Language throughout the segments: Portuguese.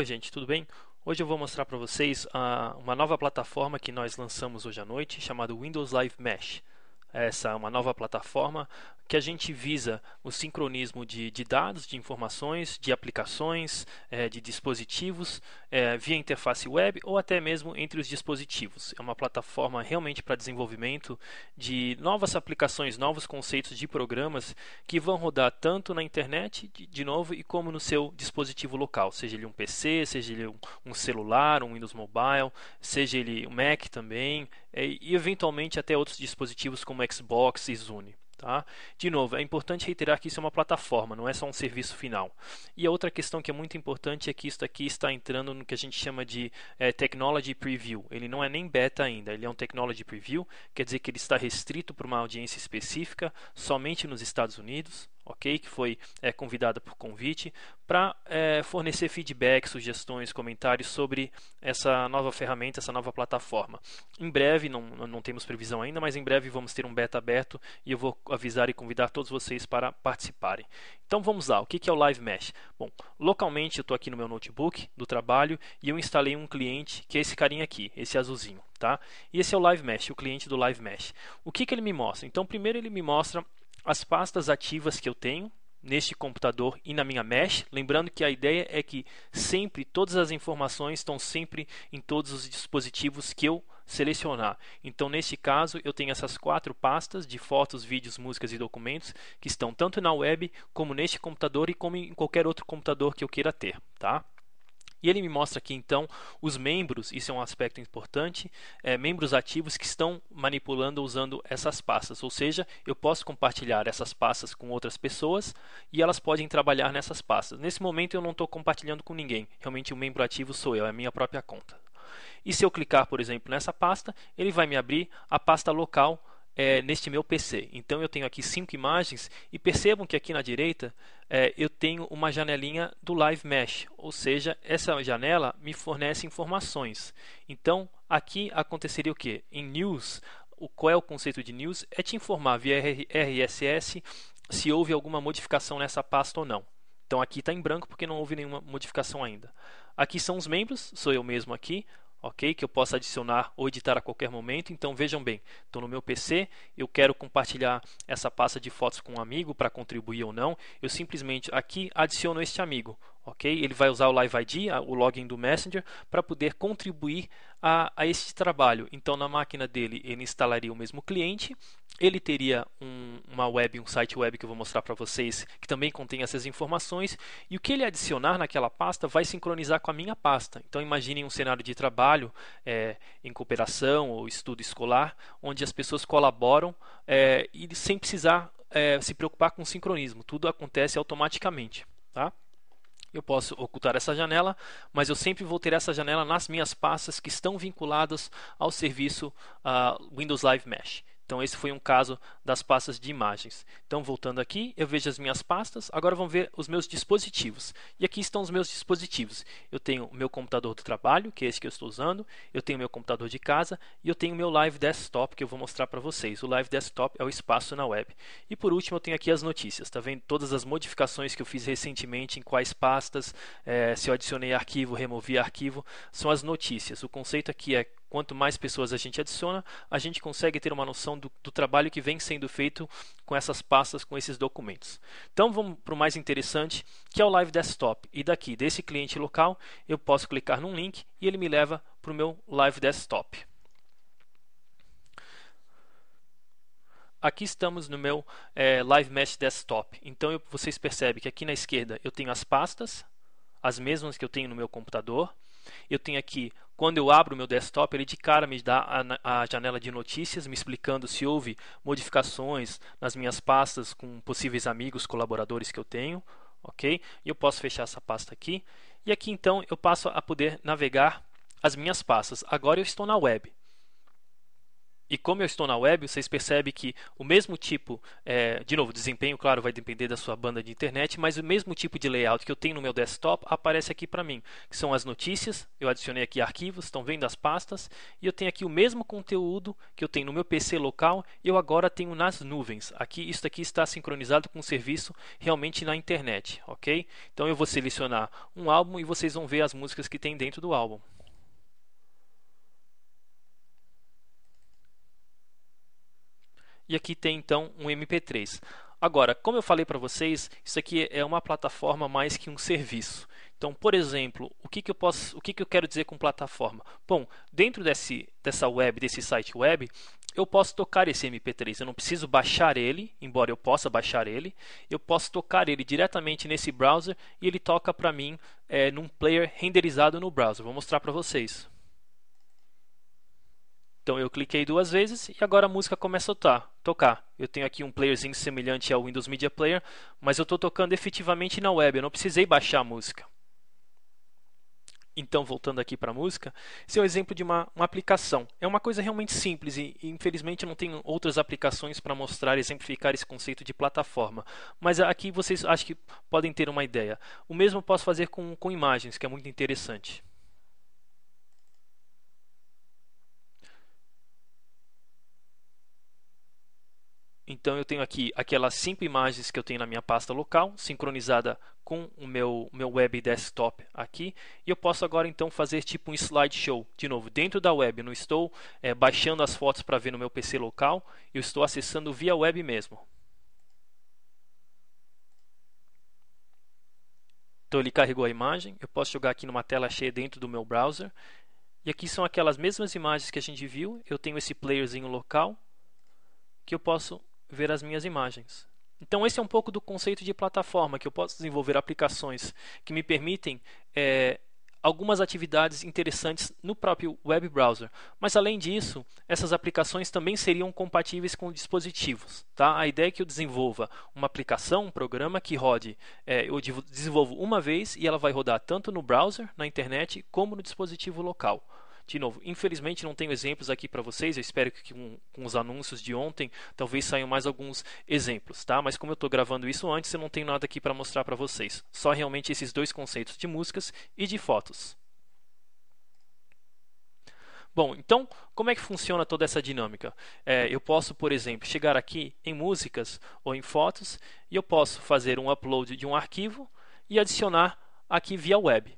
Oi gente, tudo bem? Hoje eu vou mostrar para vocês uma nova plataforma que nós lançamos hoje à noite, chamada Windows Live Mesh. Essa é uma nova plataforma que a gente visa o sincronismo de dados, de informações, de aplicações, de dispositivos, via interface web ou até mesmo entre os dispositivos. É uma plataforma realmente para desenvolvimento de novas aplicações, novos conceitos de programas que vão rodar tanto na internet, de novo, e como no seu dispositivo local, seja ele um PC, seja ele um celular, um Windows Mobile, seja ele um Mac também, e eventualmente até outros dispositivos como Xbox e Zune. Tá? De novo, é importante reiterar que isso é uma plataforma, não é só um serviço final. E a outra questão que é muito importante é que isso aqui está entrando no que a gente chama de Technology Preview. Ele não é nem beta ainda, ele é um Technology Preview, quer dizer que ele está restrito para uma audiência específica, somente nos Estados Unidos. Ok, que foi convidada por convite para fornecer feedback, sugestões, comentários sobre essa nova ferramenta, essa nova plataforma. Em breve, não temos previsão ainda, mas em breve vamos ter um beta aberto e eu vou avisar e convidar todos vocês para participarem. Então vamos lá, o que é o Live Mesh? Bom, localmente eu estou aqui no meu notebook do trabalho e eu instalei um cliente que é esse carinha aqui, esse azulzinho. Tá? E esse é o Live Mesh, o cliente do Live Mesh. O que ele me mostra? Então primeiro ele me mostra as pastas ativas que eu tenho neste computador e na minha mesh, lembrando que a ideia é que sempre todas as informações estão sempre em todos os dispositivos que eu selecionar. Então neste caso eu tenho essas 4 pastas de fotos, vídeos, músicas e documentos que estão tanto na web como neste computador e como em qualquer outro computador que eu queira ter, tá? E ele me mostra aqui então os membros, isso é um aspecto importante, membros ativos que estão manipulando usando essas pastas, ou seja, eu posso compartilhar essas pastas com outras pessoas e elas podem trabalhar nessas pastas. Nesse momento eu não estou compartilhando com ninguém, realmente o membro ativo sou eu, é a minha própria conta. E se eu clicar, por exemplo, nessa pasta, ele vai me abrir a pasta local neste meu PC. Então eu tenho aqui 5 imagens e percebam que aqui na direita eu tenho uma janelinha do Live Mesh, ou seja, essa janela me fornece informações. Então aqui aconteceria o que? Em News, qual é o conceito de News? É te informar via RSS se houve alguma modificação nessa pasta ou não. Então aqui está em branco porque não houve nenhuma modificação ainda. Aqui são os membros, sou eu mesmo aqui. Ok, que eu posso adicionar ou editar a qualquer momento. Então vejam bem, estou no meu PC, eu quero compartilhar essa pasta de fotos com um amigo para contribuir ou não, eu simplesmente aqui adiciono este amigo. Ok, ele vai usar o Live ID, o login do Messenger, para poder contribuir a este trabalho. Então na máquina dele ele instalaria o mesmo cliente, ele teria uma web, um site web que eu vou mostrar para vocês, que também contém essas informações, e o que ele adicionar naquela pasta vai sincronizar com a minha pasta. Então imaginem um cenário de trabalho em cooperação ou estudo escolar, onde as pessoas colaboram e sem precisar se preocupar com o sincronismo, tudo acontece automaticamente. Tá? Eu posso ocultar essa janela, mas eu sempre vou ter essa janela nas minhas pastas que estão vinculadas ao serviço Windows Live Mesh. Então esse foi um caso das pastas de imagens. Então voltando aqui, eu vejo as minhas pastas, agora vamos ver os meus dispositivos. E aqui estão os meus dispositivos. Eu tenho o meu computador do trabalho, que é esse que eu estou usando, eu tenho o meu computador de casa e eu tenho o meu Live Desktop, que eu vou mostrar para vocês. O Live Desktop é o espaço na web. E por último eu tenho aqui as notícias, tá vendo? Todas as modificações que eu fiz recentemente, em quais pastas, se eu adicionei arquivo, removi arquivo, são as notícias. O conceito aqui é quanto mais pessoas a gente adiciona, a gente consegue ter uma noção do trabalho que vem sendo feito com essas pastas, com esses documentos. Então vamos para o mais interessante, que é o Live Desktop. E daqui, desse cliente local, eu posso clicar num link e ele me leva para o meu Live Desktop. Aqui estamos no meu Live Mesh Desktop. Então vocês percebem que aqui na esquerda eu tenho as pastas, as mesmas que eu tenho no meu computador. Eu tenho aqui, quando eu abro o meu desktop, ele de cara me dá a janela de notícias, me explicando se houve modificações nas minhas pastas com possíveis amigos, colaboradores que eu tenho. Ok? E eu posso fechar essa pasta aqui. E aqui então eu passo a poder navegar as minhas pastas. Agora eu estou na web. E como eu estou na web, vocês percebem que o mesmo tipo, de novo, desempenho, claro, vai depender da sua banda de internet, mas o mesmo tipo de layout que eu tenho no meu desktop aparece aqui para mim, que são as notícias. Eu adicionei aqui arquivos, estão vendo as pastas, e eu tenho aqui o mesmo conteúdo que eu tenho no meu PC local, eu agora tenho nas nuvens. Aqui, isso aqui está sincronizado com o serviço realmente na internet, ok? Então eu vou selecionar um álbum e vocês vão ver as músicas que tem dentro do álbum. E aqui tem então um MP3. Agora, como eu falei para vocês, isso aqui é uma plataforma mais que um serviço. Então, por exemplo, o que eu quero dizer com plataforma? Bom, dentro dessa web, desse site web, eu posso tocar esse MP3. Eu não preciso baixar ele, embora eu possa baixar ele. Eu posso tocar ele diretamente nesse browser e ele toca para mim num player renderizado no browser. Vou mostrar para vocês. Então eu cliquei duas vezes e agora a música começa a tocar. Eu tenho aqui um playerzinho semelhante ao Windows Media Player, mas eu estou tocando efetivamente na web, eu não precisei baixar a música. Então, voltando aqui para a música, esse é um exemplo de uma aplicação. É uma coisa realmente simples e infelizmente eu não tenho outras aplicações para mostrar e exemplificar esse conceito de plataforma. Mas aqui vocês acho que podem ter uma ideia. O mesmo eu posso fazer com imagens, que é muito interessante. Então eu tenho aqui aquelas 5 imagens que eu tenho na minha pasta local, sincronizada com o meu web desktop aqui. E eu posso agora então fazer tipo um slideshow. De novo, dentro da web, eu não estou baixando as fotos para ver no meu PC local, eu estou acessando via web mesmo. Então ele carregou a imagem, eu posso jogar aqui numa tela cheia dentro do meu browser. E aqui são aquelas mesmas imagens que a gente viu, eu tenho esse playerzinho local que eu posso ver as minhas imagens. Então esse é um pouco do conceito de plataforma, que eu posso desenvolver aplicações que me permitem algumas atividades interessantes no próprio web browser. Mas além disso, essas aplicações também seriam compatíveis com dispositivos. Tá? A ideia é que eu desenvolva uma aplicação, um programa que rode, eu desenvolvo uma vez e ela vai rodar tanto no browser, na internet, como no dispositivo local. De novo, infelizmente não tenho exemplos aqui para vocês, eu espero que com os anúncios de ontem talvez saiam mais alguns exemplos, tá? Mas como eu estou gravando isso antes, eu não tenho nada aqui para mostrar para vocês. Só realmente esses dois conceitos de músicas e de fotos. Bom, então como é que funciona toda essa dinâmica? Eu posso, por exemplo, chegar aqui em músicas ou em fotos e eu posso fazer um upload de um arquivo e adicionar aqui via web.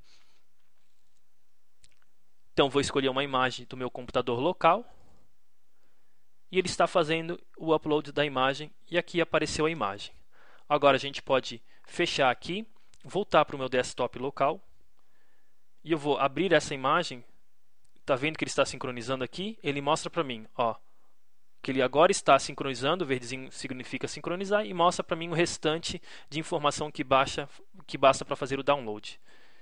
Então vou escolher uma imagem do meu computador local e ele está fazendo o upload da imagem e aqui apareceu a imagem. Agora a gente pode fechar aqui, voltar para o meu desktop local e eu vou abrir essa imagem. Está vendo que ele está sincronizando aqui? Ele mostra para mim, ó, que ele agora está sincronizando, o verdezinho significa sincronizar, e mostra para mim o restante de informação que basta para fazer o download.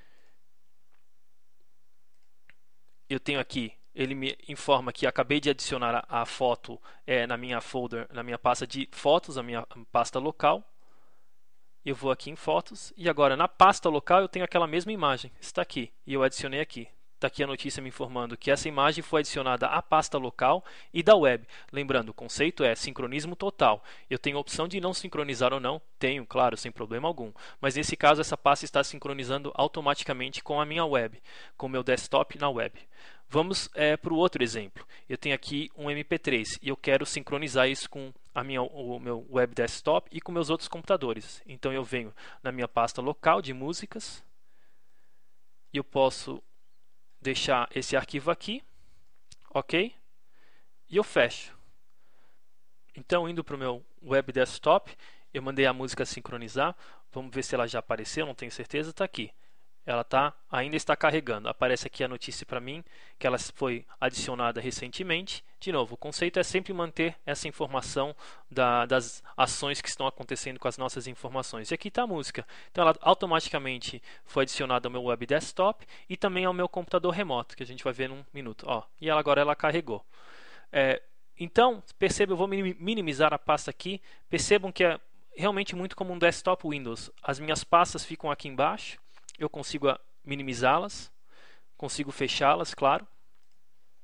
Eu tenho aqui, ele me informa que acabei de adicionar a foto na minha folder, na minha pasta de fotos, a minha pasta local. Eu vou aqui em fotos e agora na pasta local eu tenho aquela mesma imagem, está aqui e eu adicionei aqui. Está aqui a notícia me informando que essa imagem foi adicionada à pasta local e da web. Lembrando, o conceito é sincronismo total. Eu tenho a opção de não sincronizar ou não. Tenho, claro, sem problema algum. Mas nesse caso, essa pasta está sincronizando automaticamente com a minha web, com o meu desktop na web. Vamos para o outro exemplo. Eu tenho aqui um MP3 e eu quero sincronizar isso com o meu web desktop e com meus outros computadores. Então eu venho na minha pasta local de músicas e eu posso deixar esse arquivo aqui, ok? E eu fecho. Então, indo para o meu web desktop, eu mandei a música sincronizar. Vamos ver se ela já apareceu, não tenho certeza, está aqui. Ela ainda está carregando. Aparece aqui a notícia para mim que ela foi adicionada recentemente. De novo, o conceito é sempre manter essa informação das ações que estão acontecendo com as nossas informações. E aqui está a música. Então ela automaticamente foi adicionada ao meu web desktop e também ao meu computador remoto, que a gente vai ver num minuto. Ó, e agora ela carregou. Então, perceba, eu vou minimizar a pasta aqui. Percebam que é realmente muito como um desktop Windows. As minhas pastas ficam aqui embaixo. Eu consigo minimizá-las, consigo fechá-las, claro.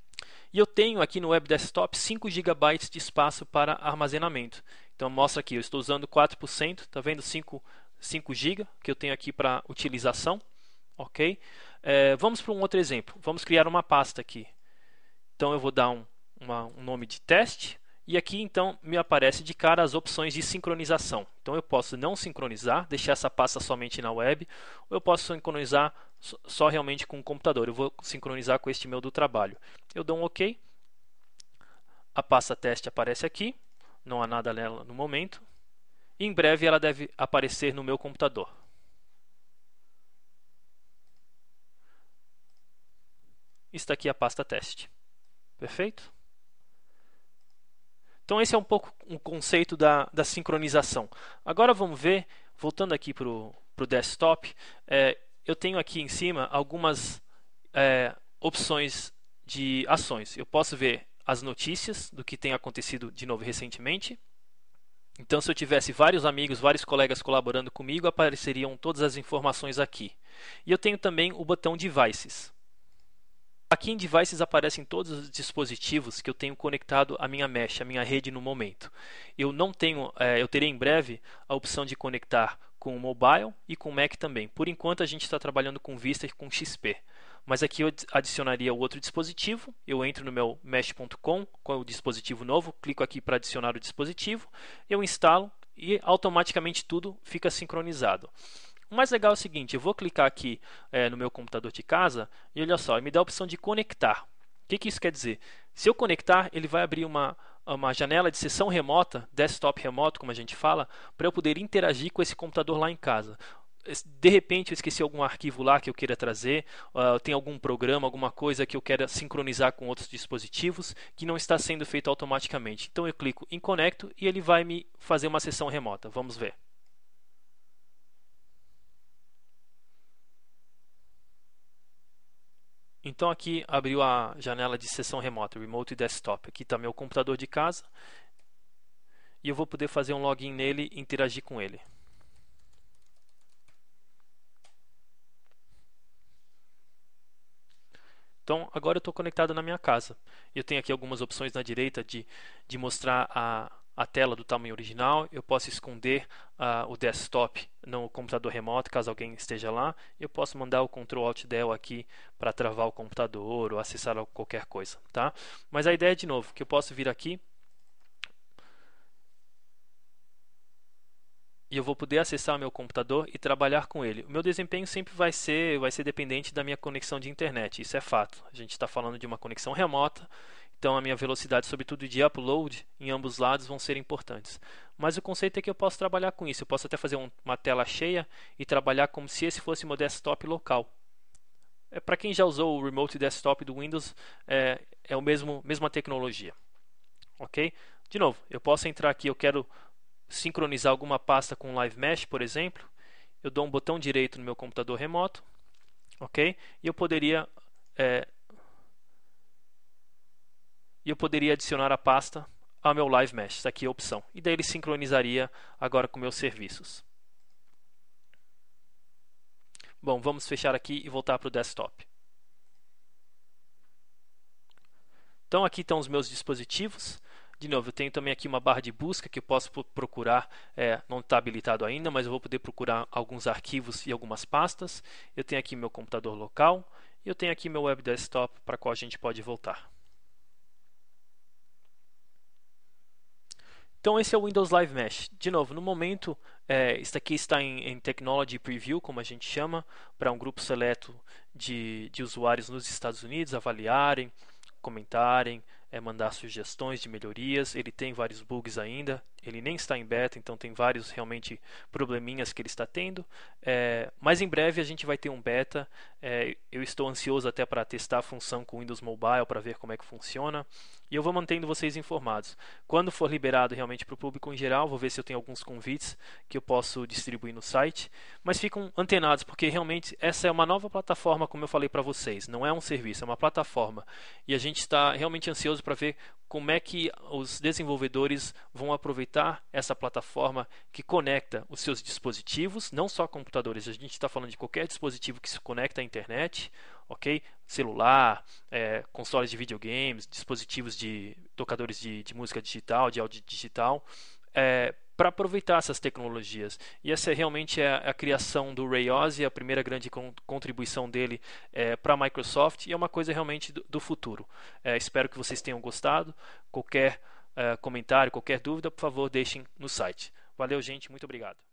E eu tenho aqui no Web Desktop 5 GB de espaço para armazenamento. Então mostra aqui, eu estou usando 4%, está vendo 5 GB que eu tenho aqui para utilização. Ok? Vamos para um outro exemplo. Vamos criar uma pasta aqui. Então eu vou dar um nome de teste. E aqui então me aparece de cara as opções de sincronização. Então eu posso não sincronizar, deixar essa pasta somente na web, ou eu posso sincronizar só realmente com o computador. Eu vou sincronizar com este meu do trabalho. Eu dou um OK. A pasta teste aparece aqui. Não há nada nela no momento. E em breve ela deve aparecer no meu computador. Está aqui a pasta teste. Perfeito? Então esse é um pouco um conceito da sincronização. Agora vamos ver, voltando aqui para o desktop, eu tenho aqui em cima algumas opções de ações. Eu posso ver as notícias do que tem acontecido de novo recentemente. Então se eu tivesse vários amigos, vários colegas colaborando comigo, apareceriam todas as informações aqui. E eu tenho também o botão Devices. Aqui em Devices aparecem todos os dispositivos que eu tenho conectado à minha mesh, à minha rede no momento. Eu não tenho, eu terei em breve a opção de conectar com o mobile e com o Mac também. Por enquanto a gente está trabalhando com Vista e com XP. Mas aqui eu adicionaria o outro dispositivo. Eu entro no meu mesh.com com o dispositivo novo, clico aqui para adicionar o dispositivo, eu instalo e automaticamente tudo fica sincronizado. O mais legal é o seguinte, eu vou clicar aqui no meu computador de casa e olha só, me dá a opção de conectar. O que isso quer dizer? Se eu conectar, ele vai abrir uma janela de sessão remota, desktop remoto, como a gente fala, para eu poder interagir com esse computador lá em casa. De repente eu esqueci algum arquivo lá que eu queira trazer, tem algum programa, alguma coisa que eu queira sincronizar com outros dispositivos que não está sendo feito automaticamente. Então eu clico em Conecto e ele vai me fazer uma sessão remota. Vamos ver. Então aqui abriu a janela de sessão remota, Remote Desktop. Aqui está meu computador de casa e eu vou poder fazer um login nele e interagir com ele. Então agora eu estou conectado na minha casa. Eu tenho aqui algumas opções na direita de mostrar a tela do tamanho original. Eu posso esconder o desktop no computador remoto, caso alguém esteja lá. Eu posso mandar o Ctrl Alt Del aqui para travar o computador ou acessar qualquer coisa, tá? Mas a ideia é de novo que eu posso vir aqui e eu vou poder acessar o meu computador e trabalhar com ele. O meu desempenho sempre vai ser dependente da minha conexão de internet, isso é fato. A gente está falando de uma conexão remota, então a minha velocidade, sobretudo de upload, em ambos lados vão ser importantes. Mas o conceito é que eu posso trabalhar com isso. Eu posso até fazer uma tela cheia e trabalhar como se esse fosse meu desktop local. Para quem já usou o Remote Desktop do Windows, é a mesma tecnologia. Ok? De novo, eu posso entrar aqui, eu quero sincronizar alguma pasta com Live Mesh, por exemplo. Eu dou um botão direito no meu computador remoto. Ok? E eu poderia adicionar a pasta ao meu Live Mesh. Essa aqui é a opção. E daí ele sincronizaria agora com meus serviços. Bom, vamos fechar aqui e voltar para o desktop. Então aqui estão os meus dispositivos. De novo, eu tenho também aqui uma barra de busca que eu posso procurar, não está habilitado ainda, mas eu vou poder procurar alguns arquivos e algumas pastas. Eu tenho aqui meu computador local e eu tenho aqui meu web desktop para qual a gente pode voltar. Então esse é o Windows Live Mesh. De novo, no momento, isso aqui está em Technology Preview, como a gente chama, para um grupo seleto de usuários nos Estados Unidos avaliarem, comentarem, mandar sugestões de melhorias. Ele tem vários bugs ainda, ele nem está em beta, então tem vários realmente probleminhas que ele está tendo, mas em breve a gente vai ter um beta. Eu estou ansioso até para testar a função com o Windows Mobile para ver como é que funciona, e eu vou mantendo vocês informados. Quando for liberado realmente para o público em geral, vou ver se eu tenho alguns convites que eu posso distribuir no site, mas ficam antenados, porque realmente essa é uma nova plataforma, como eu falei para vocês, não é um serviço, é uma plataforma, e a gente está realmente ansioso para ver como é que os desenvolvedores vão aproveitar essa plataforma que conecta os seus dispositivos, não só computadores, a gente está falando de qualquer dispositivo que se conecta à internet, ok? Celular, consoles de videogames, dispositivos de tocadores de música digital, de áudio digital, para aproveitar essas tecnologias. E essa realmente é a criação do Ray Ozzie, a primeira grande contribuição dele para a Microsoft, e é uma coisa realmente do futuro. Espero que vocês tenham gostado. Qualquer comentário, qualquer dúvida, por favor, deixem no site. Valeu, gente. Muito obrigado.